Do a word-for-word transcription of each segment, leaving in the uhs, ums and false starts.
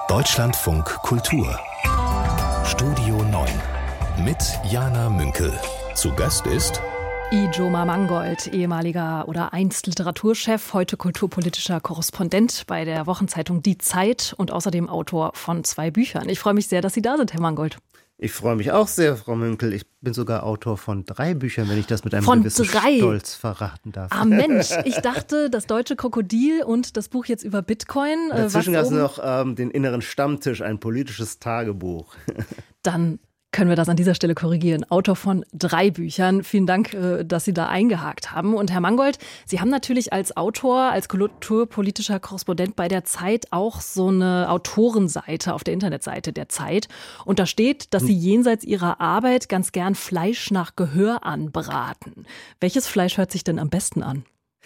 Deutschlandfunk Kultur Studio neun mit Jana Münkel. Zu Gast ist Ijoma Mangold, ehemaliger oder einst Literaturchef, heute kulturpolitischer Korrespondent bei der Wochenzeitung Die Zeit und außerdem Autor von zwei Büchern. Ich freue mich sehr, dass Sie da sind, Herr Mangold. Ich freue mich auch sehr, Frau Münkel. Ich bin sogar Autor von drei Büchern, wenn ich das mit einem von gewissen drei. Stolz verraten darf. Ah Mensch, ich dachte, das deutsche Krokodil und das Buch jetzt über Bitcoin. Dazwischen hast du noch ähm, den inneren Stammtisch, ein politisches Tagebuch. Dann können wir das an dieser Stelle korrigieren. Autor von drei Büchern. Vielen Dank, dass Sie da eingehakt haben. Und Herr Mangold, Sie haben natürlich als Autor, als kulturpolitischer Korrespondent bei der Zeit auch so eine Autorenseite auf der Internetseite der Zeit. Und da steht, dass Sie jenseits Ihrer Arbeit ganz gern Fleisch nach Gehör anbraten. Welches Fleisch hört sich denn am besten an?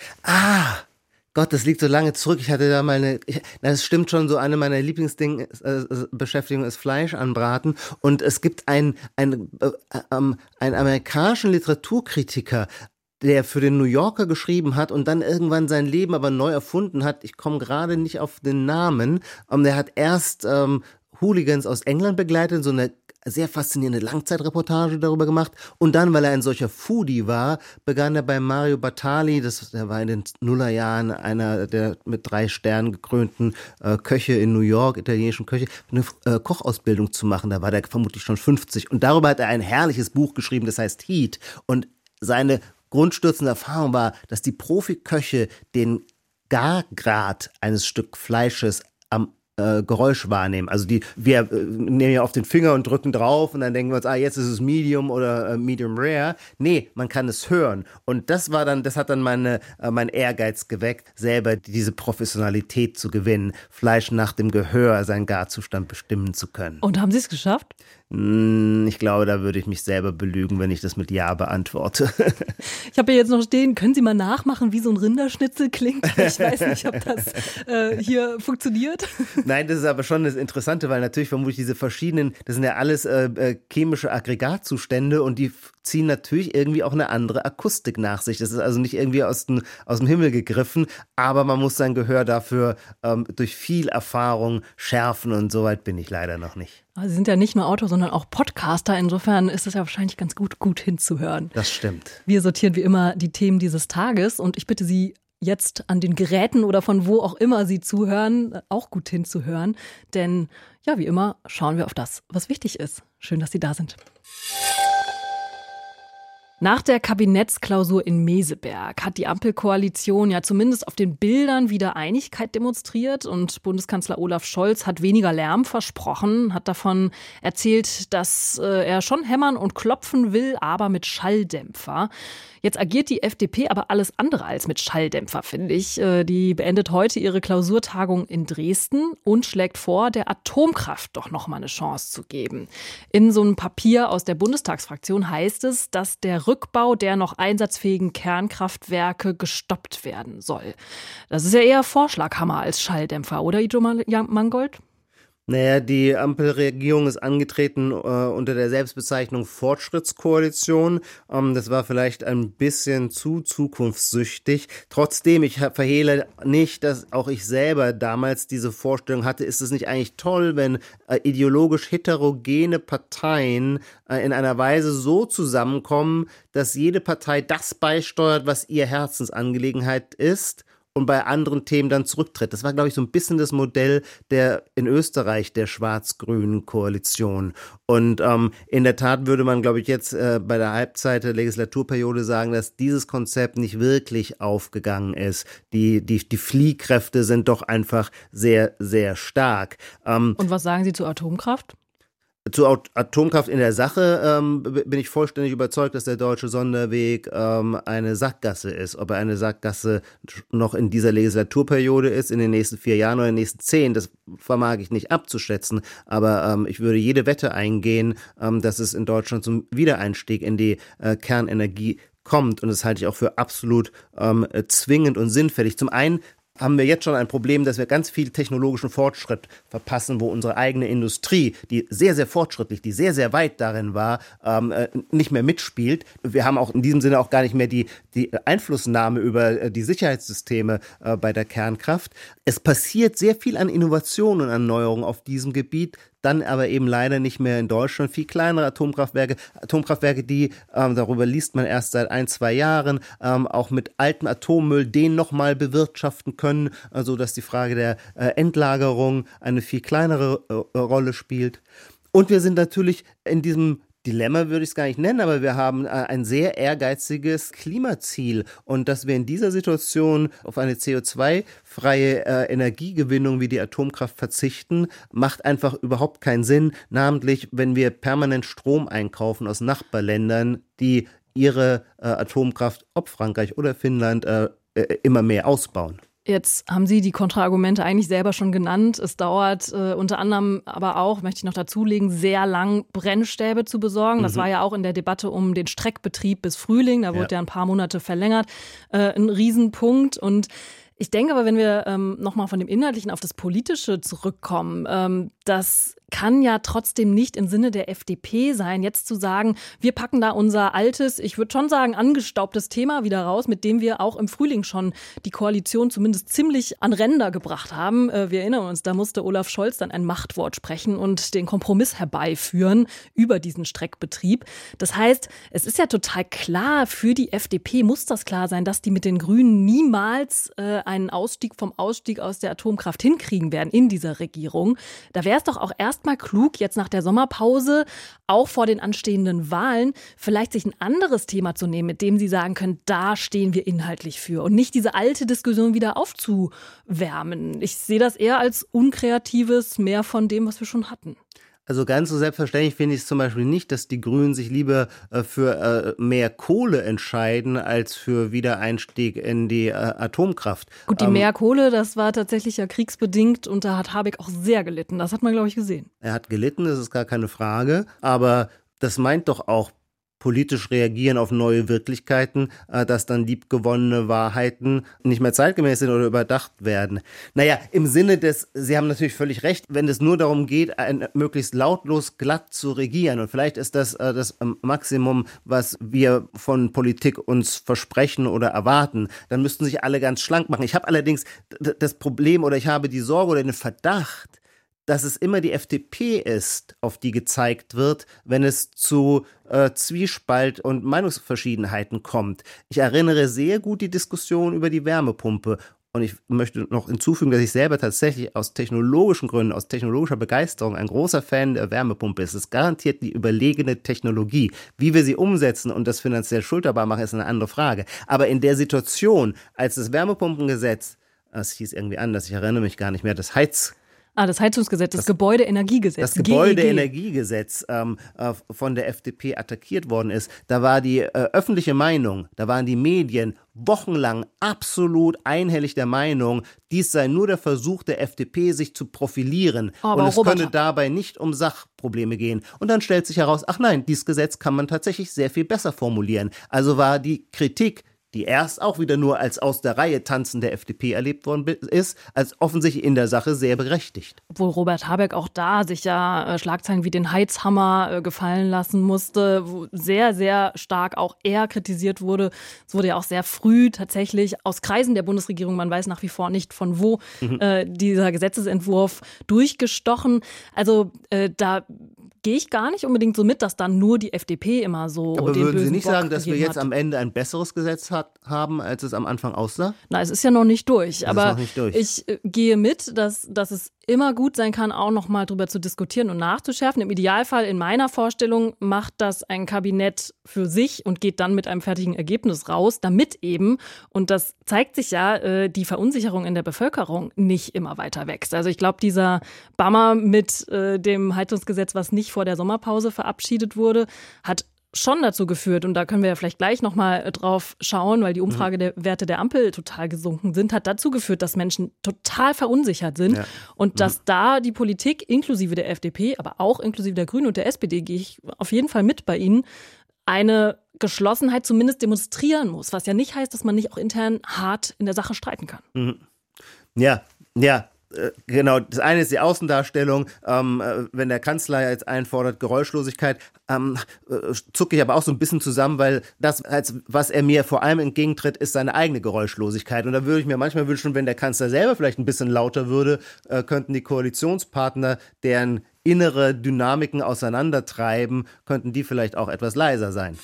Ah! Gott, das liegt so lange zurück. Ich hatte da mal eine, ich, das stimmt schon, so eine meiner Lieblingsbeschäftigungen ist Fleisch anbraten. Und es gibt einen, einen, äh, ähm, einen amerikanischen Literaturkritiker, der für den New Yorker geschrieben hat und dann irgendwann sein Leben aber neu erfunden hat. Ich komme gerade nicht auf den Namen. Um, der hat erst ähm, Hooligans aus England begleitet, so eine sehr faszinierende Langzeitreportage darüber gemacht. Und dann, weil er ein solcher Foodie war, begann er bei Mario Batali, das, der war in den Nullerjahren einer der mit drei Sternen gekrönten äh, Köche in New York, italienischen Köche, eine äh, Kochausbildung zu machen. Da war der vermutlich schon fünfzig. Und darüber hat er ein herrliches Buch geschrieben, das heißt Heat. Und seine grundstürzende Erfahrung war, dass die Profiköche den Gargrad eines Stück Fleisches am Äh, Geräusch wahrnehmen. Also die, wir äh, nehmen ja auf den Finger und drücken drauf und dann denken wir uns, ah, jetzt ist es Medium oder äh, Medium Rare. Nee, man kann es hören. Und das war dann, das hat dann meine, äh, mein Ehrgeiz geweckt, selber diese Professionalität zu gewinnen, Fleisch nach dem Gehör, seinen Garzustand bestimmen zu können. Und haben Sie es geschafft? Ich glaube, da würde ich mich selber belügen, wenn ich das mit Ja beantworte. Ich habe ja jetzt noch stehen, können Sie mal nachmachen, wie so ein Rinderschnitzel klingt? Ich weiß nicht, ob das äh, hier funktioniert. Nein, das ist aber schon das Interessante, weil natürlich vermutlich diese verschiedenen, das sind ja alles äh, chemische Aggregatzustände und die ziehen natürlich irgendwie auch eine andere Akustik nach sich. Das ist also nicht irgendwie aus dem, aus dem Himmel gegriffen, aber man muss sein Gehör dafür ähm, durch viel Erfahrung schärfen und so weit bin ich leider noch nicht. Sie sind ja nicht nur Autor, sondern auch Podcaster. Insofern ist es ja wahrscheinlich ganz gut, gut hinzuhören. Das stimmt. Wir sortieren wie immer die Themen dieses Tages und ich bitte Sie jetzt an den Geräten oder von wo auch immer Sie zuhören, auch gut hinzuhören. Denn ja, wie immer schauen wir auf das, was wichtig ist. Schön, dass Sie da sind. Nach der Kabinettsklausur in Meseberg hat die Ampelkoalition ja zumindest auf den Bildern wieder Einigkeit demonstriert und Bundeskanzler Olaf Scholz hat weniger Lärm versprochen, hat davon erzählt, dass äh, er schon hämmern und klopfen will, aber mit Schalldämpfer. Jetzt agiert die F D P aber alles andere als mit Schalldämpfer, finde ich. Die beendet heute ihre Klausurtagung in Dresden und schlägt vor, der Atomkraft doch noch mal eine Chance zu geben. In so einem Papier aus der Bundestagsfraktion heißt es, dass der Rückbau der noch einsatzfähigen Kernkraftwerke gestoppt werden soll. Das ist ja eher Vorschlaghammer als Schalldämpfer, oder Ijoma Mangold? Naja, die Ampelregierung ist angetreten äh, unter der Selbstbezeichnung Fortschrittskoalition. Ähm, das war vielleicht ein bisschen zu zukunftssüchtig. Trotzdem, ich verhehle nicht, dass auch ich selber damals diese Vorstellung hatte, ist es nicht eigentlich toll, wenn äh, ideologisch heterogene Parteien äh, in einer Weise so zusammenkommen, dass jede Partei das beisteuert, was ihr Herzensangelegenheit ist, und bei anderen Themen dann zurücktritt. Das war, glaube ich, so ein bisschen das Modell der in Österreich der schwarz-grünen Koalition. Und ähm, in der Tat würde man, glaube ich, jetzt äh, bei der Halbzeit der Legislaturperiode sagen, dass dieses Konzept nicht wirklich aufgegangen ist. Die, die, die Fliehkräfte sind doch einfach sehr, sehr stark. Ähm, Und was sagen Sie zur Atomkraft? Zu Atomkraft in der Sache ähm, bin ich vollständig überzeugt, dass der deutsche Sonderweg ähm, eine Sackgasse ist. Ob er eine Sackgasse noch in dieser Legislaturperiode ist, in den nächsten vier Jahren oder in den nächsten zehn, das vermag ich nicht abzuschätzen. Aber ähm, ich würde jede Wette eingehen, ähm, dass es in Deutschland zum Wiedereinstieg in die äh, Kernenergie kommt. Und das halte ich auch für absolut ähm, zwingend und sinnfällig. Zum einen haben wir jetzt schon ein Problem, dass wir ganz viel technologischen Fortschritt verpassen, wo unsere eigene Industrie, die sehr, sehr fortschrittlich, die sehr, sehr weit darin war, ähm, nicht mehr mitspielt. Wir haben auch in diesem Sinne auch gar nicht mehr die, die Einflussnahme über die Sicherheitssysteme äh, bei der Kernkraft. Es passiert sehr viel an Innovationen und an Neuerungen auf diesem Gebiet, dann aber eben leider nicht mehr in Deutschland. Viel kleinere Atomkraftwerke, Atomkraftwerke, die, ähm, darüber liest man erst seit ein, zwei Jahren, ähm, auch mit altem Atommüll den nochmal bewirtschaften können, also dass die Frage der äh, Endlagerung eine viel kleinere äh, Rolle spielt. Und wir sind natürlich in diesem Dilemma würde ich es gar nicht nennen, aber wir haben ein sehr ehrgeiziges Klimaziel und dass wir in dieser Situation auf eine C O zwei freie äh, Energiegewinnung wie die Atomkraft verzichten, macht einfach überhaupt keinen Sinn, namentlich wenn wir permanent Strom einkaufen aus Nachbarländern, die ihre äh, Atomkraft, ob Frankreich oder Finnland, äh, äh, immer mehr ausbauen. Jetzt haben Sie die Kontraargumente eigentlich selber schon genannt. Es dauert äh, unter anderem aber auch, möchte ich noch dazulegen, sehr lang Brennstäbe zu besorgen. Das mhm. war ja auch in der Debatte um den Streckbetrieb bis Frühling. Da wurde ja, ja ein paar Monate verlängert. Äh, ein Riesenpunkt. Und ich denke aber, wenn wir ähm, nochmal von dem Inhaltlichen auf das Politische zurückkommen, ähm, das kann ja trotzdem nicht im Sinne der F D P sein, jetzt zu sagen, wir packen da unser altes, ich würde schon sagen, angestaubtes Thema wieder raus, mit dem wir auch im Frühling schon die Koalition zumindest ziemlich an Ränder gebracht haben. Wir erinnern uns, da musste Olaf Scholz dann ein Machtwort sprechen und den Kompromiss herbeiführen über diesen Streckbetrieb. Das heißt, es ist ja total klar, für die F D P muss das klar sein, dass die mit den Grünen niemals äh, einen Ausstieg vom Ausstieg aus der Atomkraft hinkriegen werden in dieser Regierung. Da wäre es doch auch erst mal klug, jetzt nach der Sommerpause, auch vor den anstehenden Wahlen, vielleicht sich ein anderes Thema zu nehmen, mit dem Sie sagen können, da stehen wir inhaltlich für und nicht diese alte Diskussion wieder aufzuwärmen. Ich sehe das eher als unkreatives, mehr von dem, was wir schon hatten. Also ganz so selbstverständlich finde ich es zum Beispiel nicht, dass die Grünen sich lieber äh, für äh, mehr Kohle entscheiden, als für Wiedereinstieg in die äh, Atomkraft. Gut, die ähm, mehr Kohle, das war tatsächlich ja kriegsbedingt und da hat Habeck auch sehr gelitten. Das hat man, glaube ich, gesehen. Er hat gelitten, das ist gar keine Frage, aber das meint doch auch politisch reagieren auf neue Wirklichkeiten, dass dann liebgewonnene Wahrheiten nicht mehr zeitgemäß sind oder überdacht werden. Naja, im Sinne des, Sie haben natürlich völlig recht, wenn es nur darum geht, ein, möglichst lautlos glatt zu regieren und vielleicht ist das äh, das Maximum, was wir von Politik uns versprechen oder erwarten, dann müssten sich alle ganz schlank machen. Ich habe allerdings d- das Problem oder ich habe die Sorge oder den Verdacht, dass es immer die F D P ist, auf die gezeigt wird, wenn es zu äh, Zwiespalt und Meinungsverschiedenheiten kommt. Ich erinnere sehr gut die Diskussion über die Wärmepumpe. Und ich möchte noch hinzufügen, dass ich selber tatsächlich aus technologischen Gründen, aus technologischer Begeisterung ein großer Fan der Wärmepumpe ist. Es ist garantiert die überlegene Technologie. Wie wir sie umsetzen und das finanziell schulterbar machen, ist eine andere Frage. Aber in der Situation, als das Wärmepumpengesetz, es hieß irgendwie anders, ich erinnere mich gar nicht mehr, das Heiz Ah, das Heizungsgesetz, das, das Gebäudeenergiegesetz. Das Gebäudeenergiegesetz ähm, äh, von der F D P attackiert worden ist. Da war die äh, öffentliche Meinung, da waren die Medien wochenlang absolut einhellig der Meinung, dies sei nur der Versuch der F D P, sich zu profilieren. Aber und es Roboter. könne dabei nicht um Sachprobleme gehen. Und dann stellt sich heraus, ach nein, dieses Gesetz kann man tatsächlich sehr viel besser formulieren. Also war die Kritik, die erst auch wieder nur als aus der Reihe tanzen der F D P erlebt worden ist, als offensichtlich in der Sache sehr berechtigt. Obwohl Robert Habeck auch da sich ja äh, Schlagzeilen wie den Heizhammer äh, gefallen lassen musste, wo sehr, sehr stark auch er kritisiert wurde. Es wurde ja auch sehr früh tatsächlich aus Kreisen der Bundesregierung, man weiß nach wie vor nicht von wo, mhm. äh, dieser Gesetzesentwurf durchgestochen. Also äh, da gehe ich gar nicht unbedingt so mit, dass dann nur die F D P immer so Aber den würden bösen Sie nicht Bock sagen, dass wir jetzt hat. am Ende ein besseres Gesetz hat, haben, als es am Anfang aussah? Na, es ist ja noch nicht durch. Das aber ist noch nicht durch. Ich äh, gehe mit, dass, dass es immer gut sein kann, auch noch mal drüber zu diskutieren und nachzuschärfen. Im Idealfall, in meiner Vorstellung, macht das ein Kabinett für sich und geht dann mit einem fertigen Ergebnis raus, damit eben, und das zeigt sich ja, äh, die Verunsicherung in der Bevölkerung nicht immer weiter wächst. Also ich glaube, dieser Bammer mit äh, dem Heizungsgesetz, was nicht vor der Sommerpause verabschiedet wurde, hat schon dazu geführt, und da können wir ja vielleicht gleich nochmal drauf schauen, weil die Umfragewerte der Ampel total gesunken sind, hat dazu geführt, dass Menschen total verunsichert sind ja. und dass mhm. da die Politik inklusive der F D P, aber auch inklusive der Grünen und der S P D, gehe ich auf jeden Fall mit bei Ihnen, eine Geschlossenheit zumindest demonstrieren muss, was ja nicht heißt, dass man nicht auch intern hart in der Sache streiten kann. Mhm. Ja, ja. Genau, das eine ist die Außendarstellung, ähm, wenn der Kanzler jetzt einfordert Geräuschlosigkeit, ähm, zucke ich aber auch so ein bisschen zusammen, weil das, als was er mir vor allem entgegentritt, ist seine eigene Geräuschlosigkeit. Und da würde ich mir manchmal wünschen, wenn der Kanzler selber vielleicht ein bisschen lauter würde, äh, könnten die Koalitionspartner, deren innere Dynamiken auseinandertreiben, könnten die vielleicht auch etwas leiser sein.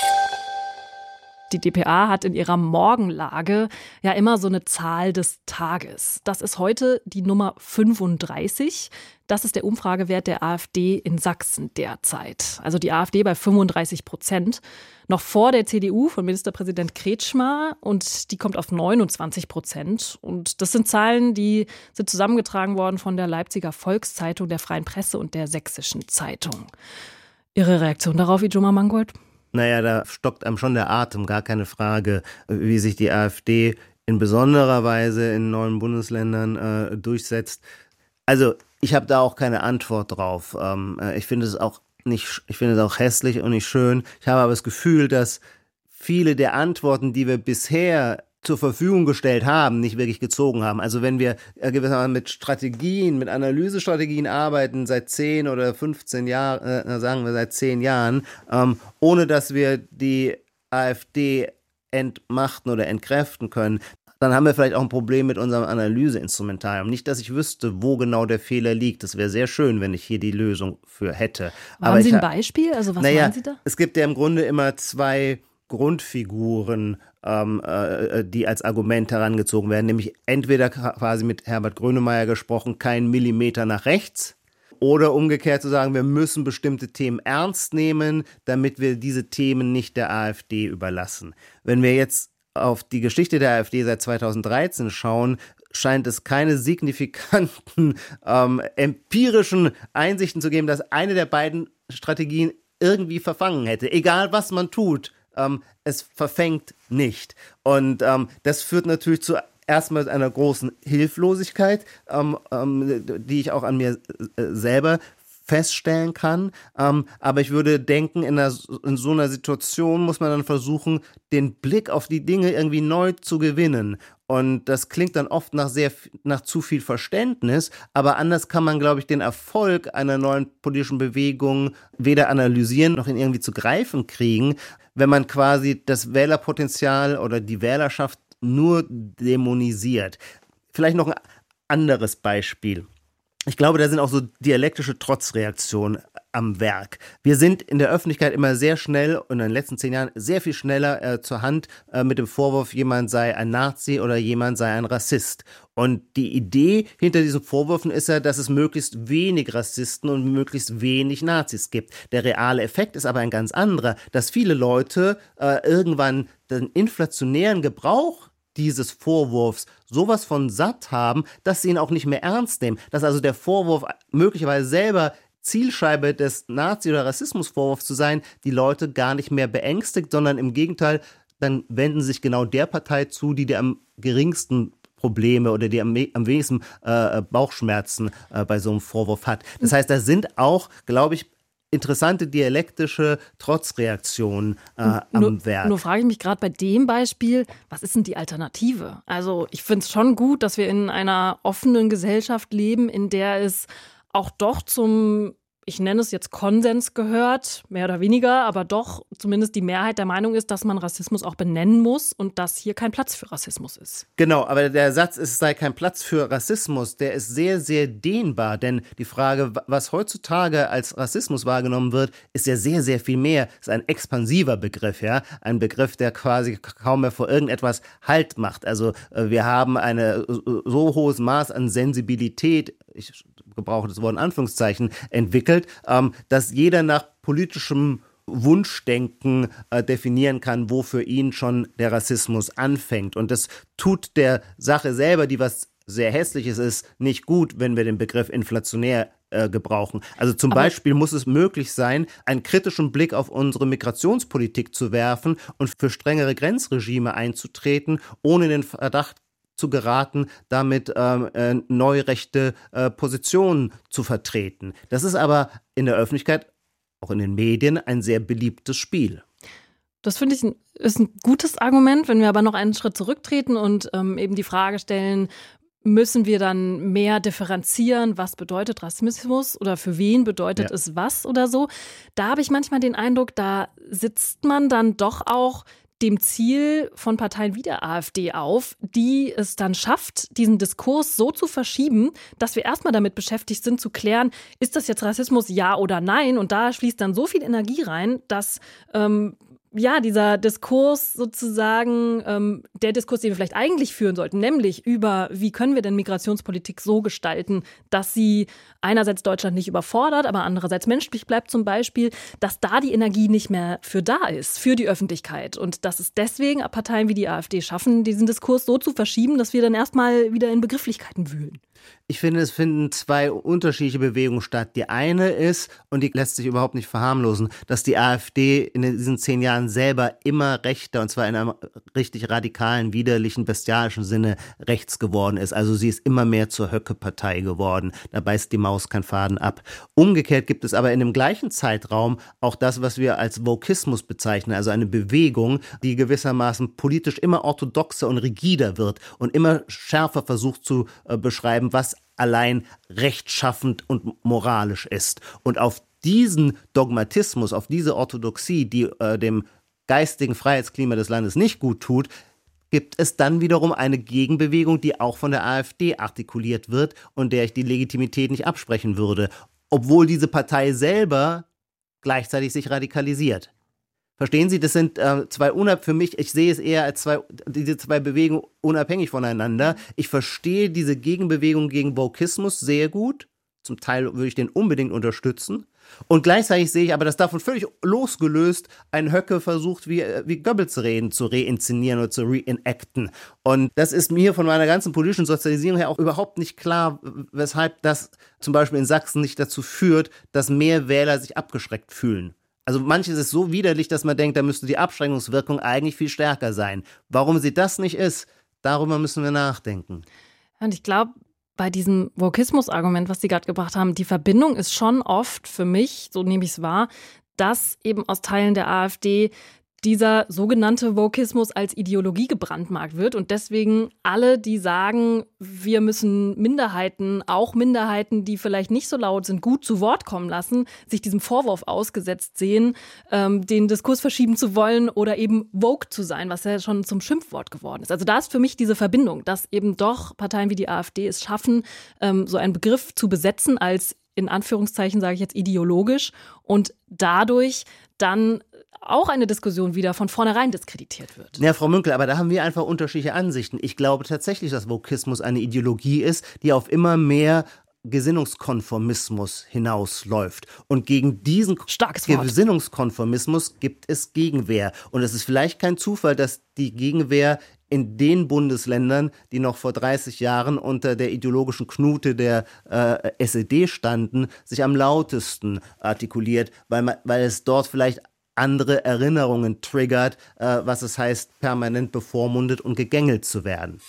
Die D P A hat in ihrer Morgenlage ja immer so eine Zahl des Tages. Das ist heute die Nummer fünfunddreißig. Das ist der Umfragewert der AfD in Sachsen derzeit. Also die AfD bei fünfunddreißig Prozent. Noch vor der C D U von Ministerpräsident Kretschmer und die kommt auf neunundzwanzig Prozent. Und das sind Zahlen, die sind zusammengetragen worden von der Leipziger Volkszeitung, der Freien Presse und der Sächsischen Zeitung. Ihre Reaktion darauf, Ijoma Mangold? Naja, da stockt einem schon der Atem, gar keine Frage, wie sich die AfD in besonderer Weise in neuen Bundesländern äh, durchsetzt. Also ich habe da auch keine Antwort drauf. Ähm, ich finde es auch nicht, ich finde es auch hässlich und nicht schön. Ich habe aber das Gefühl, dass viele der Antworten, die wir bisher zur Verfügung gestellt haben, nicht wirklich gezogen haben. Also wenn wir gewissermaßen mit Strategien, mit Analysestrategien arbeiten seit zehn oder fünfzehn Jahren, äh, sagen wir seit zehn Jahren, ähm, ohne dass wir die AfD entmachten oder entkräften können, dann haben wir vielleicht auch ein Problem mit unserem Analyseinstrumentarium. Nicht, dass ich wüsste, wo genau der Fehler liegt. Das wäre sehr schön, wenn ich hier die Lösung für hätte. Haben Aber Sie ich, ein Beispiel? Also was naja, meinen Sie da? Es gibt ja im Grunde immer zwei Grundfiguren, ähm, äh, die als Argument herangezogen werden, nämlich entweder quasi mit Herbert Grönemeyer gesprochen, kein Millimeter nach rechts, oder umgekehrt zu sagen, wir müssen bestimmte Themen ernst nehmen, damit wir diese Themen nicht der AfD überlassen. Wenn wir jetzt auf die Geschichte der AfD seit zweitausenddreizehn schauen, scheint es keine signifikanten ähm, empirischen Einsichten zu geben, dass eine der beiden Strategien irgendwie verfangen hätte. Egal, was man tut, ähm, es verfängt nicht. Und ähm, das führt natürlich zu erstmal einer großen Hilflosigkeit, ähm, ähm, die ich auch an mir äh, selber feststellen kann. Ähm, aber ich würde denken, in, einer, in so einer Situation muss man dann versuchen, den Blick auf die Dinge irgendwie neu zu gewinnen. Und das klingt dann oft nach sehr, nach zu viel Verständnis, aber anders kann man, glaube ich, den Erfolg einer neuen politischen Bewegung weder analysieren noch ihn irgendwie zu greifen kriegen, wenn man quasi das Wählerpotenzial oder die Wählerschaft nur dämonisiert. Vielleicht noch ein anderes Beispiel. Ich glaube, da sind auch so dialektische Trotzreaktionen am Werk. Wir sind in der Öffentlichkeit immer sehr schnell und in den letzten zehn Jahren sehr viel schneller äh, zur Hand äh, mit dem Vorwurf, jemand sei ein Nazi oder jemand sei ein Rassist. Und die Idee hinter diesen Vorwürfen ist ja, dass es möglichst wenig Rassisten und möglichst wenig Nazis gibt. Der reale Effekt ist aber ein ganz anderer, dass viele Leute äh, irgendwann den inflationären Gebrauch dieses Vorwurfs sowas von satt haben, dass sie ihn auch nicht mehr ernst nehmen. Dass also der Vorwurf möglicherweise selber Zielscheibe des Nazi- oder Rassismusvorwurfs zu sein, die Leute gar nicht mehr beängstigt, sondern im Gegenteil, dann wenden sich genau der Partei zu, die die am geringsten Probleme oder die am, am wenigsten äh, Bauchschmerzen äh, bei so einem Vorwurf hat. Das heißt, da sind auch, glaube ich, interessante dialektische Trotzreaktionen äh, am nur, Werk. Nur frage ich mich gerade bei dem Beispiel, was ist denn die Alternative? Also ich finde es schon gut, dass wir in einer offenen Gesellschaft leben, in der es auch doch zum, ich nenne es jetzt Konsens gehört, mehr oder weniger, aber doch zumindest die Mehrheit der Meinung ist, dass man Rassismus auch benennen muss und dass hier kein Platz für Rassismus ist. Genau, aber der Satz, es sei kein Platz für Rassismus, der ist sehr, sehr dehnbar, denn die Frage, was heutzutage als Rassismus wahrgenommen wird, ist ja sehr, sehr viel mehr. Es ist ein expansiver Begriff, ja, ein Begriff, der quasi kaum mehr vor irgendetwas Halt macht. Also wir haben ein so hohes Maß an Sensibilität, ich gebrauche das Wort in Anführungszeichen, entwickelt, ähm, dass jeder nach politischem Wunschdenken äh, definieren kann, wo für ihn schon der Rassismus anfängt. Und das tut der Sache selber, die was sehr Hässliches ist, nicht gut, wenn wir den Begriff inflationär äh, gebrauchen. Also zum Aber Beispiel muss es möglich sein, einen kritischen Blick auf unsere Migrationspolitik zu werfen und für strengere Grenzregime einzutreten, ohne den Verdacht zu geraten, damit ähm, äh, neurechte äh, Positionen zu vertreten. Das ist aber in der Öffentlichkeit, auch in den Medien, ein sehr beliebtes Spiel. Das finde ich ein, ist ein gutes Argument, wenn wir aber noch einen Schritt zurücktreten und ähm, eben die Frage stellen, müssen wir dann mehr differenzieren, was bedeutet Rassismus oder für wen bedeutet ja. es was oder so. Da habe ich manchmal den Eindruck, da sitzt man dann doch auch dem Ziel von Parteien wie der AfD auf, die es dann schafft, diesen Diskurs so zu verschieben, dass wir erstmal damit beschäftigt sind, zu klären, ist das jetzt Rassismus, ja oder nein? Und da fließt dann so viel Energie rein, dass ähm, ja, dieser Diskurs sozusagen, ähm, der Diskurs, den wir vielleicht eigentlich führen sollten, nämlich über, wie können wir denn Migrationspolitik so gestalten, dass sie einerseits Deutschland nicht überfordert, aber andererseits menschlich bleibt zum Beispiel, dass da die Energie nicht mehr für da ist, für die Öffentlichkeit. Und dass es deswegen Parteien wie die AfD schaffen, diesen Diskurs so zu verschieben, dass wir dann erstmal wieder in Begrifflichkeiten wühlen. Ich finde, es finden zwei unterschiedliche Bewegungen statt. Die eine ist, und die lässt sich überhaupt nicht verharmlosen, dass die AfD in diesen zehn Jahren selber immer rechter, und zwar in einem richtig radikalen, widerlichen, bestialischen Sinne rechts geworden ist. Also sie ist immer mehr zur Höcke-Partei geworden. Da beißt die Maus keinen Faden ab. Umgekehrt gibt es aber in dem gleichen Zeitraum auch das, was wir als Wokismus bezeichnen, also eine Bewegung, die gewissermaßen politisch immer orthodoxer und rigider wird und immer schärfer versucht zu äh, beschreiben, was allein rechtschaffend und moralisch ist. Und auf diesen Dogmatismus, auf diese Orthodoxie, die äh, dem geistigen Freiheitsklima des Landes nicht gut tut, gibt es dann wiederum eine Gegenbewegung, die auch von der AfD artikuliert wird und der ich die Legitimität nicht absprechen würde, obwohl diese Partei selber gleichzeitig sich radikalisiert. Verstehen Sie, das sind äh, zwei unab für mich, ich sehe es eher als zwei, diese zwei Bewegungen unabhängig voneinander. Ich verstehe diese Gegenbewegung gegen Wokismus sehr gut. Zum Teil würde ich den unbedingt unterstützen. Und gleichzeitig sehe ich aber, dass davon völlig losgelöst ein Höcke versucht, wie, wie Goebbels Reden zu reinszenieren oder zu reenacten. Und das ist mir von meiner ganzen politischen Sozialisierung her auch überhaupt nicht klar, weshalb das zum Beispiel in Sachsen nicht dazu führt, dass mehr Wähler sich abgeschreckt fühlen. Also manches ist so widerlich, dass man denkt, da müsste die Abschreckungswirkung eigentlich viel stärker sein. Warum sie das nicht ist, darüber müssen wir nachdenken. Und ich glaube, bei diesem Wokismus-Argument, was Sie gerade gebracht haben, die Verbindung ist schon oft für mich, so nehme ich es wahr, dass eben aus Teilen der AfD dieser sogenannte Wokismus als Ideologie gebrandmarkt wird und deswegen alle, die sagen, wir müssen Minderheiten, auch Minderheiten, die vielleicht nicht so laut sind, gut zu Wort kommen lassen, sich diesem Vorwurf ausgesetzt sehen, ähm, den Diskurs verschieben zu wollen oder eben woke zu sein, was ja schon zum Schimpfwort geworden ist. Also da ist für mich diese Verbindung, dass eben doch Parteien wie die AfD es schaffen, ähm, so einen Begriff zu besetzen als, in Anführungszeichen sage ich jetzt, ideologisch und dadurch dann auch eine Diskussion wieder von vornherein diskreditiert wird. Ja, Frau Münkel, aber da haben wir einfach unterschiedliche Ansichten. Ich glaube tatsächlich, dass Wokismus eine Ideologie ist, die auf immer mehr Gesinnungskonformismus hinausläuft. Und gegen diesen Gesinnungskonformismus gibt es Gegenwehr. Und es ist vielleicht kein Zufall, dass die Gegenwehr in den Bundesländern, die noch vor dreißig Jahren unter der ideologischen Knute der äh, S E D standen, sich am lautesten artikuliert, weil, man, weil es dort vielleicht andere Erinnerungen triggert, äh, was es heißt, permanent bevormundet und gegängelt zu werden.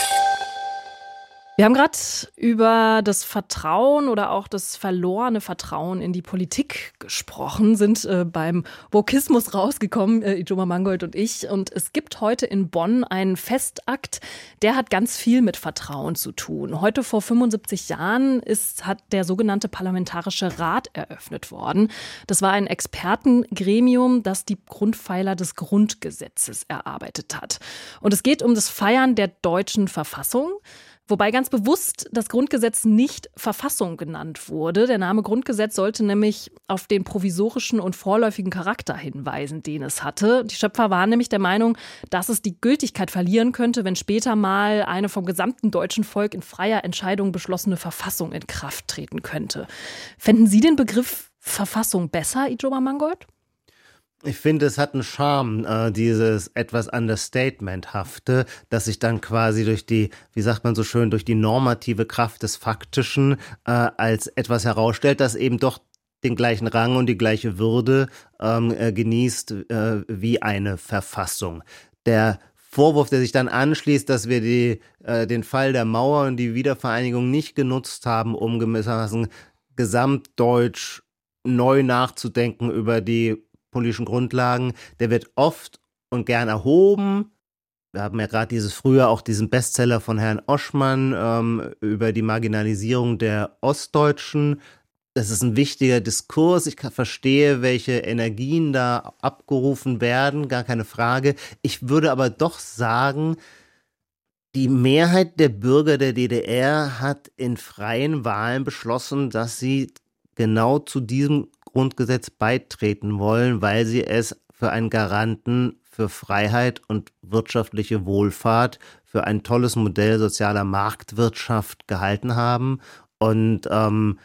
Wir haben gerade über das Vertrauen oder auch das verlorene Vertrauen in die Politik gesprochen, sind äh, beim Wokismus rausgekommen, äh, Ijoma Mangold und ich. Und es gibt heute in Bonn einen Festakt, der hat ganz viel mit Vertrauen zu tun. Heute vor fünfundsiebzig Jahren ist, hat der sogenannte Parlamentarische Rat eröffnet worden. Das war ein Expertengremium, das die Grundpfeiler des Grundgesetzes erarbeitet hat. Und es geht um das Feiern der deutschen Verfassung. Wobei ganz bewusst das Grundgesetz nicht Verfassung genannt wurde. Der Name Grundgesetz sollte nämlich auf den provisorischen und vorläufigen Charakter hinweisen, den es hatte. Die Schöpfer waren nämlich der Meinung, dass es die Gültigkeit verlieren könnte, wenn später mal eine vom gesamten deutschen Volk in freier Entscheidung beschlossene Verfassung in Kraft treten könnte. Fänden Sie den Begriff Verfassung besser, Ijoma Mangold? Ich finde, es hat einen Charme, äh, dieses etwas Understatement-hafte, das sich dann quasi durch die, wie sagt man so schön, durch die normative Kraft des Faktischen äh, als etwas herausstellt, das eben doch den gleichen Rang und die gleiche Würde ähm, äh, genießt äh, wie eine Verfassung. Der Vorwurf, der sich dann anschließt, dass wir die, äh, den Fall der Mauer und die Wiedervereinigung nicht genutzt haben, um gewissermaßen gesamtdeutsch neu nachzudenken über die politischen Grundlagen, der wird oft und gern erhoben, Wir haben ja gerade dieses früher auch diesen Bestseller von Herrn Oschmann ähm, über die Marginalisierung der Ostdeutschen. Das ist ein wichtiger Diskurs. Ich verstehe, welche Energien da abgerufen werden, gar keine Frage. Ich würde aber doch sagen, die Mehrheit der Bürger der D D R hat in freien Wahlen beschlossen, dass sie genau zu diesem Grundgesetz beitreten wollen, weil sie es für einen Garanten für Freiheit und wirtschaftliche Wohlfahrt, für ein tolles Modell sozialer Marktwirtschaft gehalten haben. Und ähm,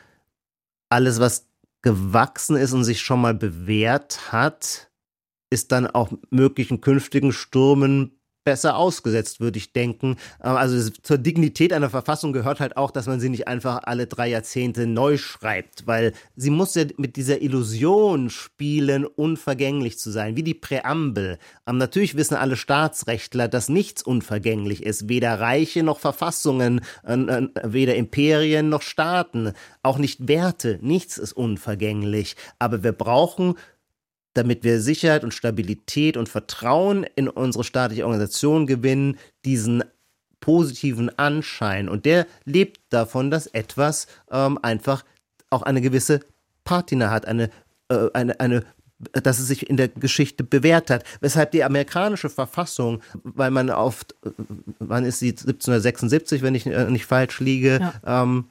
alles, was gewachsen ist und sich schon mal bewährt hat, ist dann auch möglichen künftigen Stürmen besser ausgesetzt, würde ich denken. Also zur Dignität einer Verfassung gehört halt auch, dass man sie nicht einfach alle drei Jahrzehnte neu schreibt, weil sie muss ja mit dieser Illusion spielen, unvergänglich zu sein, wie die Präambel. Aber natürlich wissen alle Staatsrechtler, dass nichts unvergänglich ist, weder Reiche noch Verfassungen, weder Imperien noch Staaten, auch nicht Werte, nichts ist unvergänglich. Aber wir brauchen, damit wir Sicherheit und Stabilität und Vertrauen in unsere staatliche Organisation gewinnen, diesen positiven Anschein. Und der lebt davon, dass etwas ähm, einfach auch eine gewisse Patina hat, eine, äh, eine, eine, dass es sich in der Geschichte bewährt hat. Weshalb die amerikanische Verfassung, weil man auf, wann ist sie, siebzehnhundertsechsundsiebzig, wenn ich nicht falsch liege, ja. ähm,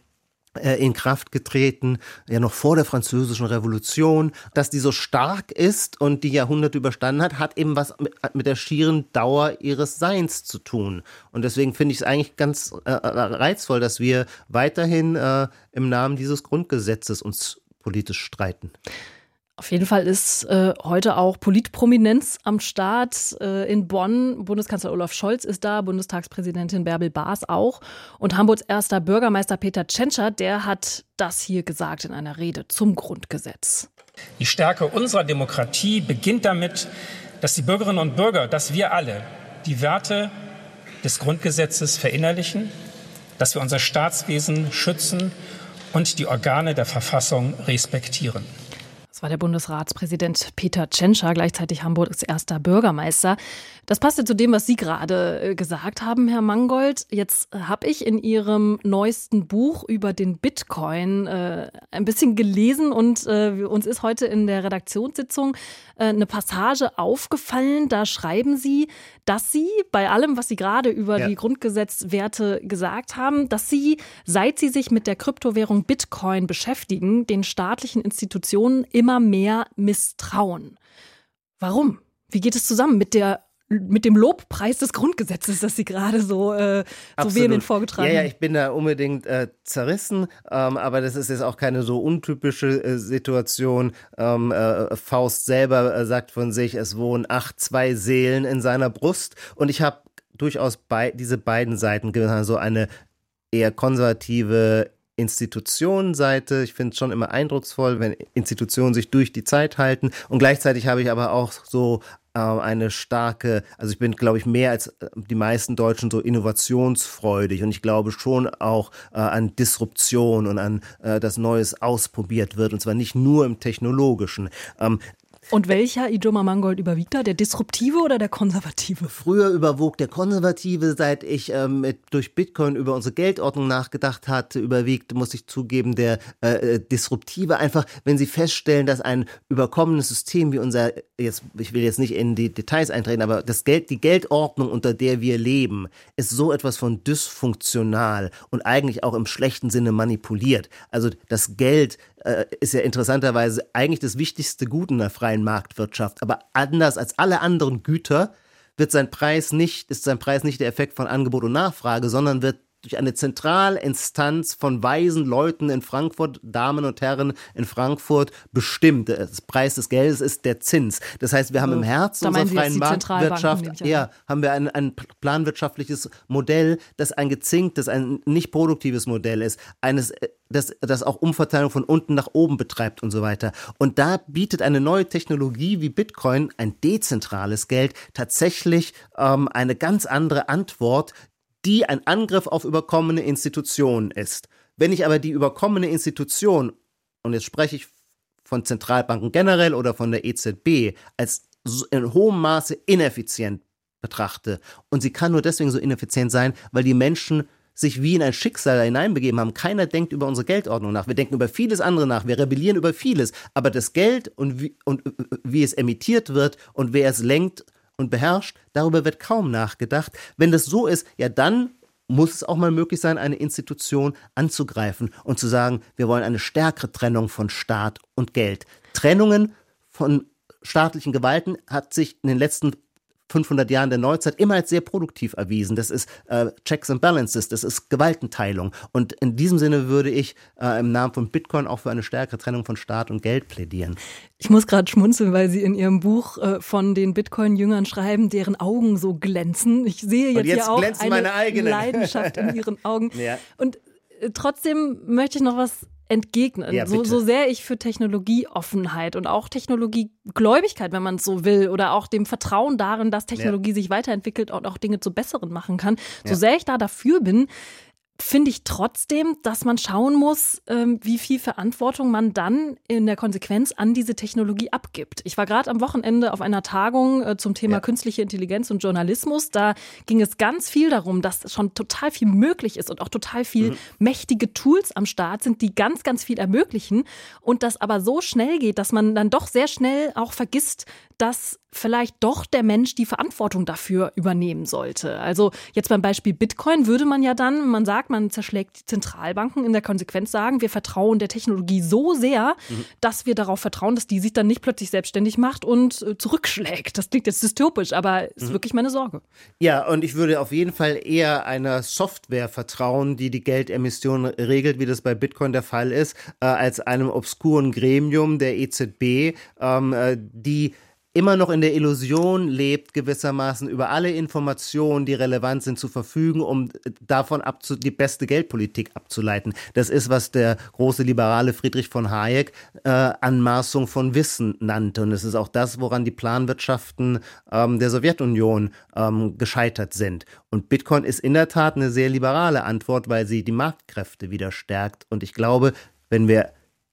in Kraft getreten, ja noch vor der Französischen Revolution, dass die so stark ist und die Jahrhunderte überstanden hat, hat eben was mit, mit der schieren Dauer ihres Seins zu tun. Und deswegen finde ich es eigentlich ganz äh, reizvoll, dass wir weiterhin äh, im Namen dieses Grundgesetzes uns politisch streiten. Auf jeden Fall ist äh, heute auch Politprominenz am Start äh, in Bonn. Bundeskanzler Olaf Scholz ist da, Bundestagspräsidentin Bärbel Baas auch. Und Hamburgs erster Bürgermeister Peter Tschentscher, der hat das hier gesagt in einer Rede zum Grundgesetz. Die Stärke unserer Demokratie beginnt damit, dass die Bürgerinnen und Bürger, dass wir alle die Werte des Grundgesetzes verinnerlichen, dass wir unser Staatswesen schützen und die Organe der Verfassung respektieren. Das war der Bundesratspräsident Peter Tschentscher, gleichzeitig Hamburgs erster Bürgermeister. Das passte zu dem, was Sie gerade gesagt haben, Herr Mangold. Jetzt habe ich in Ihrem neuesten Buch über den Bitcoin äh, ein bisschen gelesen und äh, uns ist heute in der Redaktionssitzung äh, eine Passage aufgefallen. Da schreiben Sie, dass Sie bei allem, was Sie gerade über ja. die Grundgesetzwerte gesagt haben, dass Sie, seit Sie sich mit der Kryptowährung Bitcoin beschäftigen, den staatlichen Institutionen immer mehr misstrauen. Warum? Wie geht es zusammen mit der mit dem Lobpreis des Grundgesetzes, das Sie gerade so, äh, so vehement vorgetragen haben? Ja, ja, ich bin da unbedingt äh, zerrissen, ähm, aber das ist jetzt auch keine so untypische äh, Situation. Ähm, äh, Faust selber äh, sagt von sich, es wohnen acht, zwei Seelen in seiner Brust und ich habe durchaus bei, diese beiden Seiten, so eine eher konservative Institutionenseite. Ich finde es schon immer eindrucksvoll, wenn Institutionen sich durch die Zeit halten und gleichzeitig habe ich aber auch so äh, eine starke, also ich bin, glaube ich, mehr als die meisten Deutschen so innovationsfreudig und ich glaube schon auch äh, an Disruption und an, äh, dass Neues ausprobiert wird und zwar nicht nur im Technologischen. Ähm, Und welcher Ijoma Mangold überwiegt da? Der Disruptive oder der Konservative? Früher überwog der Konservative, seit ich ähm, mit, durch Bitcoin über unsere Geldordnung nachgedacht hatte, überwiegt, muss ich zugeben, der äh, Disruptive. Einfach, wenn Sie feststellen, dass ein überkommenes System wie unser, jetzt, ich will jetzt nicht in die Details eintreten, aber das Geld, die Geldordnung, unter der wir leben, ist so etwas von dysfunktional und eigentlich auch im schlechten Sinne manipuliert. Also das Geld äh, ist ja interessanterweise eigentlich das wichtigste Gut in der freien Marktwirtschaft, aber anders als alle anderen Güter wird sein Preis nicht, ist sein Preis nicht der Effekt von Angebot und Nachfrage, sondern wird durch eine Zentralinstanz von weisen Leuten in Frankfurt, Damen und Herren in Frankfurt, bestimmt. Der Preis des Geldes ist der Zins. Das heißt, wir haben im Herzen unserer freien Marktwirtschaft, ja, haben wir ein, ein planwirtschaftliches Modell, das ein gezinktes, ein nicht produktives Modell ist, eines, das, das auch Umverteilung von unten nach oben betreibt und so weiter. Und da bietet eine neue Technologie wie Bitcoin, ein dezentrales Geld, tatsächlich ähm, eine ganz andere Antwort, die ein Angriff auf überkommene Institutionen ist. Wenn ich aber die überkommene Institution, und jetzt spreche ich von Zentralbanken generell oder von der E Z B, als in hohem Maße ineffizient betrachte. Und sie kann nur deswegen so ineffizient sein, weil die Menschen sich wie in ein Schicksal hineinbegeben haben. Keiner denkt über unsere Geldordnung nach. Wir denken über vieles andere nach. Wir rebellieren über vieles. Aber das Geld und wie, und wie es emittiert wird und wer es lenkt und beherrscht, darüber wird kaum nachgedacht. Wenn das so ist, ja dann muss es auch mal möglich sein, eine Institution anzugreifen und zu sagen, wir wollen eine stärkere Trennung von Staat und Geld. Trennungen von staatlichen Gewalten hat sich in den letzten fünfhundert Jahren der Neuzeit immer als sehr produktiv erwiesen. Das ist äh, Checks and Balances, das ist Gewaltenteilung. Und in diesem Sinne würde ich äh, im Namen von Bitcoin auch für eine stärkere Trennung von Staat und Geld plädieren. Ich muss gerade schmunzeln, weil Sie in Ihrem Buch äh, von den Bitcoin-Jüngern schreiben, deren Augen so glänzen. Ich sehe jetzt, jetzt hier auch eine eine Leidenschaft in Ihren Augen. Ja. Und äh, trotzdem möchte ich noch was entgegnen. Ja, so, so sehr ich für Technologieoffenheit und auch Technologiegläubigkeit, wenn man es so will, oder auch dem Vertrauen darin, dass Technologie ja. sich weiterentwickelt und auch Dinge zu Besseren machen kann, so ja. sehr ich da dafür bin, finde ich trotzdem, dass man schauen muss, ähm, wie viel Verantwortung man dann in der Konsequenz an diese Technologie abgibt. Ich war gerade am Wochenende auf einer Tagung äh, zum Thema ja. künstliche Intelligenz und Journalismus. Da ging es ganz viel darum, dass schon total viel möglich ist und auch total viel mhm. mächtige Tools am Start sind, die ganz, ganz viel ermöglichen und das aber so schnell geht, dass man dann doch sehr schnell auch vergisst, dass vielleicht doch der Mensch die Verantwortung dafür übernehmen sollte. Also jetzt beim Beispiel Bitcoin würde man ja dann, wenn man sagt, man zerschlägt die Zentralbanken, in der Konsequenz sagen, wir vertrauen der Technologie so sehr, mhm. dass wir darauf vertrauen, dass die sich dann nicht plötzlich selbstständig macht und äh, zurückschlägt. Das klingt jetzt dystopisch, aber ist mhm. wirklich meine Sorge. Ja, und ich würde auf jeden Fall eher einer Software vertrauen, die die Geldemission regelt, wie das bei Bitcoin der Fall ist, äh, als einem obskuren Gremium der E Z B, ähm, äh, die immer noch in der Illusion lebt, gewissermaßen über alle Informationen, die relevant sind, zu verfügen, um davon abzu- die beste Geldpolitik abzuleiten. Das ist, was der große Liberale Friedrich von Hayek äh, Anmaßung von Wissen nannte. Und es ist auch das, woran die Planwirtschaften ähm, der Sowjetunion ähm, gescheitert sind. Und Bitcoin ist in der Tat eine sehr liberale Antwort, weil sie die Marktkräfte wieder stärkt. Und ich glaube, wenn wir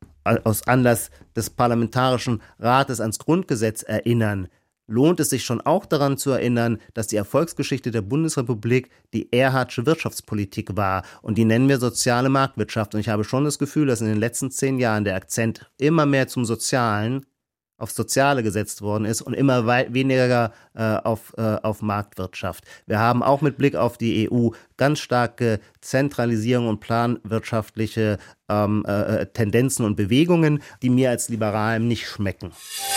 aus Anlass des Parlamentarischen Rates ans Grundgesetz erinnern, lohnt es sich schon auch daran zu erinnern, dass die Erfolgsgeschichte der Bundesrepublik die Erhardsche Wirtschaftspolitik war. Und die nennen wir soziale Marktwirtschaft. Und ich habe schon das Gefühl, dass in den letzten zehn Jahren der Akzent immer mehr zum Sozialen, aufs Soziale gesetzt worden ist und immer wei- weniger äh, auf, äh, auf Marktwirtschaft. Wir haben auch mit Blick auf die E U ganz starke Zentralisierung und planwirtschaftliche ähm, äh, Tendenzen und Bewegungen, die mir als Liberalen nicht schmecken.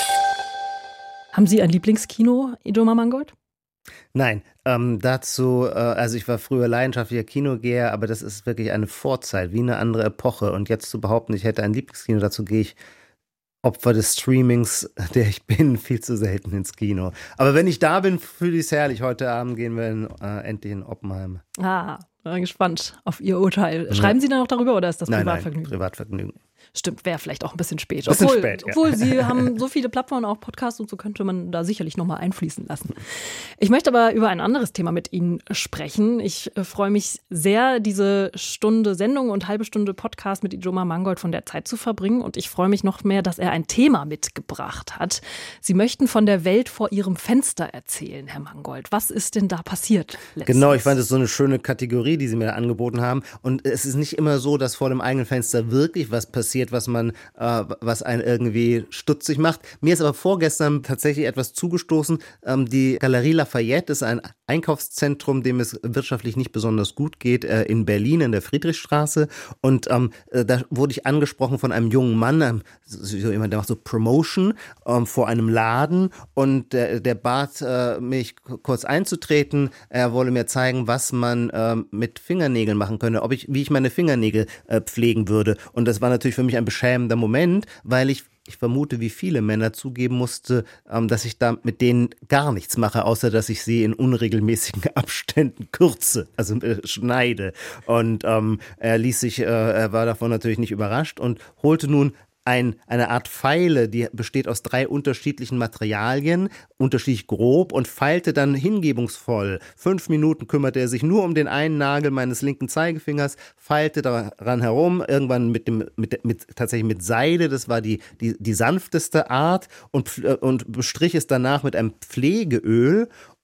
Haben Sie ein Lieblingskino, Ijoma Mangold? Nein, ähm, dazu, äh, also ich war früher leidenschaftlicher Kinogeher, aber das ist wirklich eine Vorzeit, wie eine andere Epoche. Und jetzt zu behaupten, ich hätte ein Lieblingskino, dazu gehe ich Opfer des Streamings, der ich bin, viel zu selten ins Kino. Aber wenn ich da bin, fühle ich es herrlich. Heute Abend gehen wir in, äh, endlich in Oppenheim. Ah, bin gespannt auf Ihr Urteil. Schreiben Sie dann noch darüber oder ist das nein, Privatvergnügen? Nein, Privatvergnügen. Stimmt, wäre vielleicht auch ein bisschen spät. Bisschen obwohl, spät, ja. obwohl Sie haben so viele Plattformen, auch Podcasts und so könnte man da sicherlich nochmal einfließen lassen. Ich möchte aber über ein anderes Thema mit Ihnen sprechen. Ich äh, freue mich sehr, diese Stunde Sendung und halbe Stunde Podcast mit Ijoma Mangold von der Zeit zu verbringen. Und ich freue mich noch mehr, dass er ein Thema mitgebracht hat. Sie möchten von der Welt vor Ihrem Fenster erzählen, Herr Mangold. Was ist denn da passiert letztens? Genau, ich fand es so eine schöne Kategorie, die Sie mir angeboten haben. Und es ist nicht immer so, dass vor dem eigenen Fenster wirklich was passiert, was man, äh, was einen irgendwie stutzig macht. Mir ist aber vorgestern tatsächlich etwas zugestoßen. Ähm, die Galerie Lafayette ist ein Einkaufszentrum, dem es wirtschaftlich nicht besonders gut geht, äh, in Berlin, in der Friedrichstraße. Und ähm, äh, da wurde ich angesprochen von einem jungen Mann, ähm, so jemand, der macht so Promotion ähm, vor einem Laden. Und der, der bat äh, mich kurz einzutreten. Er wolle mir zeigen, was man äh, mit Fingernägeln machen könne, ob ich, wie ich meine Fingernägel äh, pflegen würde. Und das war natürlich für mich ein beschämender Moment, weil ich, ich vermute, wie viele Männer zugeben musste, ähm, dass ich da mit denen gar nichts mache, außer dass ich sie in unregelmäßigen Abständen kürze, also äh, schneide. Und ähm, er ließ sich, äh, er war davon natürlich nicht überrascht und holte nun Ein, eine Art Feile, die besteht aus drei unterschiedlichen Materialien, unterschiedlich grob und feilte dann hingebungsvoll. Fünf Minuten kümmerte er sich nur um den einen Nagel meines linken Zeigefingers, feilte daran herum, irgendwann mit dem, mit, mit tatsächlich mit Seide, das war die, die, die sanfteste Art und, und bestrich es danach mit einem Pflegeöl.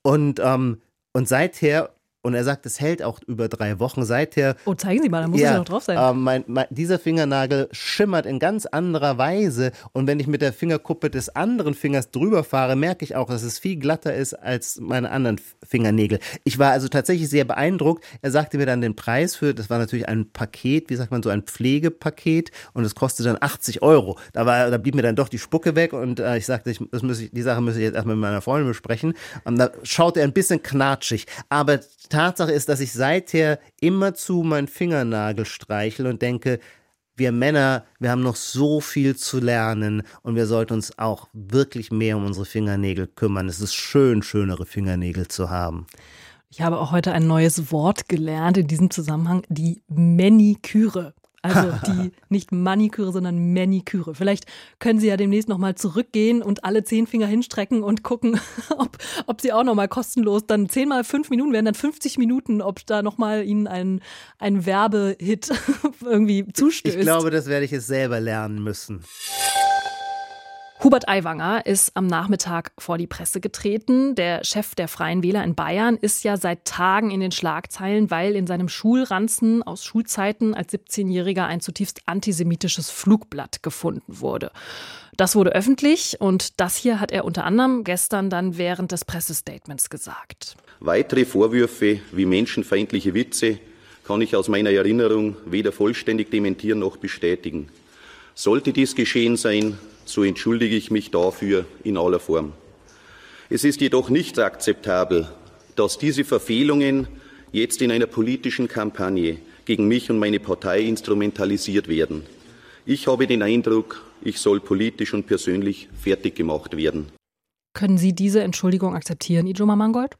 Und, ähm, und seither, und er sagt, es hält auch über drei Wochen, seither... Oh, zeigen Sie mal, da muss ja, es ja noch drauf sein. Äh, mein, mein, dieser Fingernagel schimmert in ganz anderer Weise und wenn ich mit der Fingerkuppe des anderen Fingers drüber fahre, merke ich auch, dass es viel glatter ist als meine anderen Fingernägel. Ich war also tatsächlich sehr beeindruckt. Er sagte mir dann den Preis für, das war natürlich ein Paket, wie sagt man, so ein Pflegepaket und es kostete dann achtzig Euro. Da, war, da blieb mir dann doch die Spucke weg und äh, ich sagte, ich, das muss ich, die Sache müsse ich jetzt erstmal mit meiner Freundin besprechen. Und da schaute er ein bisschen knatschig, aber Tatsache ist, dass ich seither immerzu meinen Fingernagel streichle und denke, wir Männer, wir haben noch so viel zu lernen und wir sollten uns auch wirklich mehr um unsere Fingernägel kümmern. Es ist schön, schönere Fingernägel zu haben. Ich habe auch heute ein neues Wort gelernt in diesem Zusammenhang, die Maniküre. Also die nicht Maniküre, sondern Maniküre. Vielleicht können Sie ja demnächst nochmal zurückgehen und alle zehn Finger hinstrecken und gucken, ob, ob Sie auch nochmal kostenlos, dann zehn mal fünf Minuten wären dann fünfzig Minuten, ob da nochmal Ihnen ein, ein Werbehit irgendwie zustößt. Ich glaube, das werde ich jetzt selber lernen müssen. Hubert Aiwanger ist am Nachmittag vor die Presse getreten. Der Chef der Freien Wähler in Bayern ist ja seit Tagen in den Schlagzeilen, weil in seinem Schulranzen aus Schulzeiten als siebzehnjähriger ein zutiefst antisemitisches Flugblatt gefunden wurde. Das wurde öffentlich und das hier hat er unter anderem gestern dann während des Pressestatements gesagt. Weitere Vorwürfe wie menschenfeindliche Witze kann ich aus meiner Erinnerung weder vollständig dementieren noch bestätigen. Sollte dies geschehen sein, so entschuldige ich mich dafür in aller Form. Es ist jedoch nicht akzeptabel, dass diese Verfehlungen jetzt in einer politischen Kampagne gegen mich und meine Partei instrumentalisiert werden. Ich habe den Eindruck, ich soll politisch und persönlich fertig gemacht werden. Können Sie diese Entschuldigung akzeptieren, Ijoma Mangold?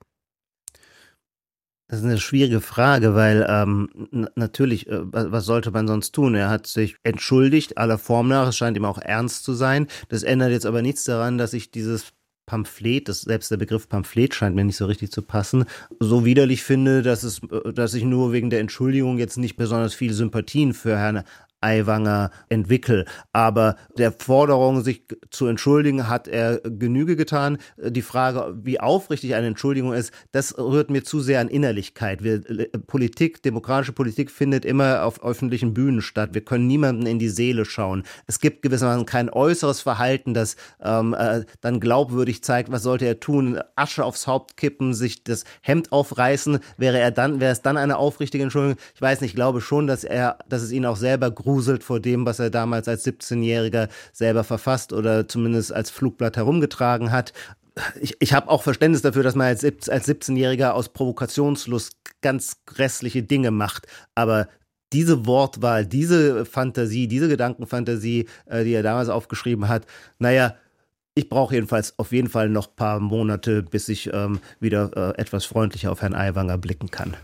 Das ist eine schwierige Frage, weil ähm, n- natürlich, äh, was sollte man sonst tun? Er hat sich entschuldigt, aller Form nach, es scheint ihm auch ernst zu sein. Das ändert jetzt aber nichts daran, dass ich dieses Pamphlet, das, selbst der Begriff Pamphlet scheint mir nicht so richtig zu passen, so widerlich finde, dass es, dass ich nur wegen der Entschuldigung jetzt nicht besonders viel Sympathien für Herrn Aiwanger entwickle. Aber der Forderung, sich zu entschuldigen, hat er Genüge getan. Die Frage, wie aufrichtig eine Entschuldigung ist, das rührt mir zu sehr an Innerlichkeit. Wir, Politik, demokratische Politik findet immer auf öffentlichen Bühnen statt. Wir können niemandem in die Seele schauen. Es gibt gewissermaßen kein äußeres Verhalten, das ähm, äh, dann glaubwürdig zeigt, was sollte er tun, Asche aufs Haupt kippen, sich das Hemd aufreißen, wäre er dann, wäre es dann eine aufrichtige Entschuldigung? Ich weiß nicht, ich glaube schon, dass er, dass es ihn auch selber gruselt vor dem, was er damals als siebzehnjähriger selber verfasst oder zumindest als Flugblatt herumgetragen hat. Ich, ich habe auch Verständnis dafür, dass man als, als siebzehnjähriger aus Provokationslust ganz grässliche Dinge macht, aber diese Wortwahl, diese Fantasie, diese Gedankenfantasie, äh, die er damals aufgeschrieben hat, naja, ich brauche jedenfalls auf jeden Fall noch ein paar Monate, bis ich ähm, wieder äh, etwas freundlicher auf Herrn Aiwanger blicken kann.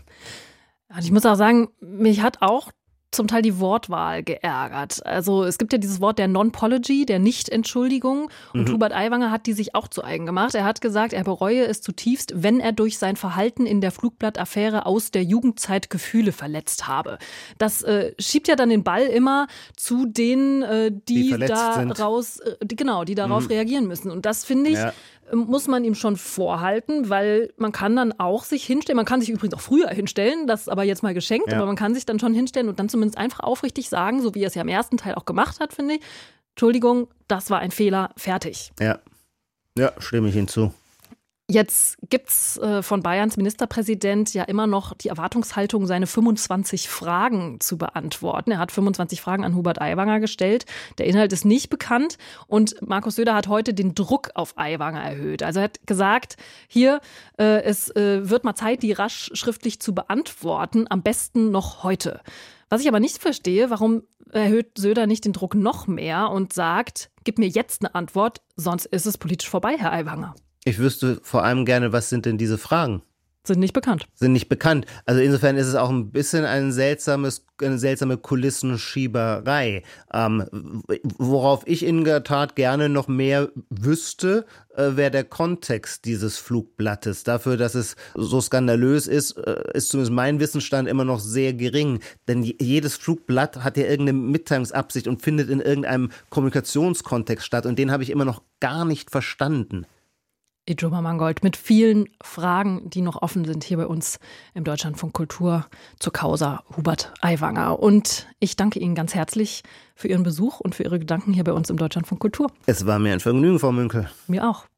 Ich muss auch sagen, mich hat auch zum Teil die Wortwahl geärgert. Also es gibt ja dieses Wort der Non-Pology, der Nicht-Entschuldigung. Und mhm. Hubert Aiwanger hat die sich auch zu eigen gemacht. Er hat gesagt, er bereue es zutiefst, wenn er durch sein Verhalten in der Flugblatt-Affäre aus der Jugendzeit Gefühle verletzt habe. Das äh, schiebt ja dann den Ball immer zu denen, äh, die, die daraus, äh, die, genau, die darauf mhm. reagieren müssen. Und das finde ich, ja. muss man ihm schon vorhalten, weil man kann dann auch sich hinstellen, man kann sich übrigens auch früher hinstellen, das ist aber jetzt mal geschenkt, ja. aber man kann sich dann schon hinstellen und dann zumindest einfach aufrichtig sagen, so wie er es ja im ersten Teil auch gemacht hat, finde ich, Entschuldigung, das war ein Fehler, fertig. Ja, ja, stimme ich hinzu. Jetzt gibt's äh, von Bayerns Ministerpräsident ja immer noch die Erwartungshaltung, seine fünfundzwanzig Fragen zu beantworten. Er hat fünfundzwanzig Fragen an Hubert Aiwanger gestellt. Der Inhalt ist nicht bekannt und Markus Söder hat heute den Druck auf Aiwanger erhöht. Also er hat gesagt, hier, äh, es äh, wird mal Zeit, die rasch schriftlich zu beantworten, am besten noch heute. Was ich aber nicht verstehe, warum erhöht Söder nicht den Druck noch mehr und sagt, gib mir jetzt eine Antwort, sonst ist es politisch vorbei, Herr Aiwanger. Ich wüsste vor allem gerne, was sind denn diese Fragen? Sind nicht bekannt. Sind nicht bekannt. Also insofern ist es auch ein bisschen ein seltsames, eine seltsame Kulissenschieberei. Ähm, worauf ich in der Tat gerne noch mehr wüsste, äh, wäre der Kontext dieses Flugblattes. Dafür, dass es so skandalös ist, äh, ist zumindest mein Wissensstand immer noch sehr gering. Denn jedes Flugblatt hat ja irgendeine Mitteilungsabsicht und findet in irgendeinem Kommunikationskontext statt. Und den habe ich immer noch gar nicht verstanden. Ijoma Mangold mit vielen Fragen, die noch offen sind hier bei uns im Deutschlandfunk Kultur zur Causa Hubert Aiwanger. Und ich danke Ihnen ganz herzlich für Ihren Besuch und für Ihre Gedanken hier bei uns im Deutschlandfunk Kultur. Es war mir ein Vergnügen, Frau Münkel. Mir auch.